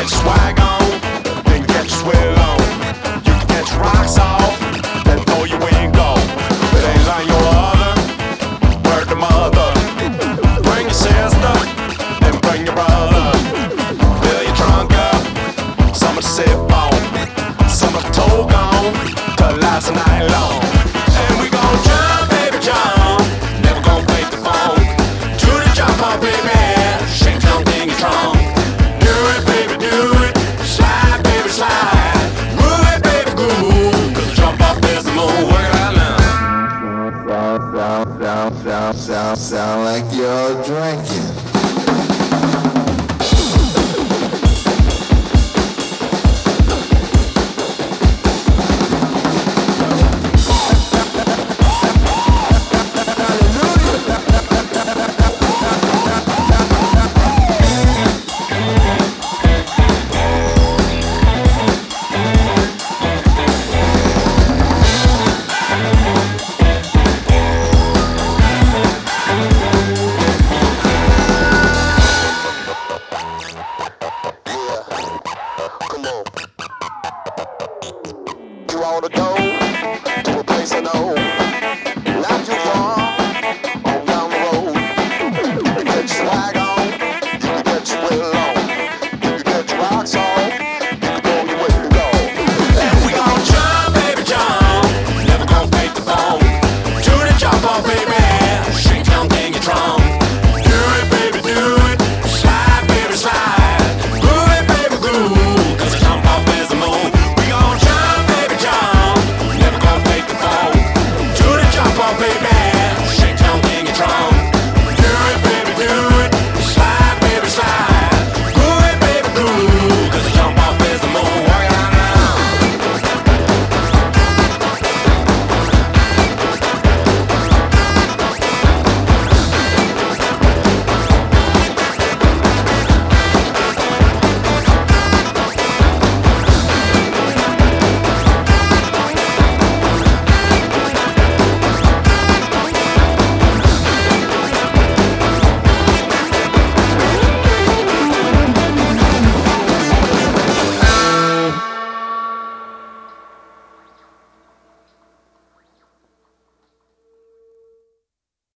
your swag on, then get your swill on. You can get your rocks off, then throw your wing go. It ain't like your other, word the mother. Bring your sister, then bring your brother. Fill your trunk up, some of the sip on, some of the toke on, till last night long. And we gon' jump, baby, jump, never gon' fake the phone. To the jump up, baby, shake something you're strong. Do it, baby, do it, slide, baby, slide. Move it, baby, groove, 'cause the jump up is the move. Work it out now. Sound like you're drinking.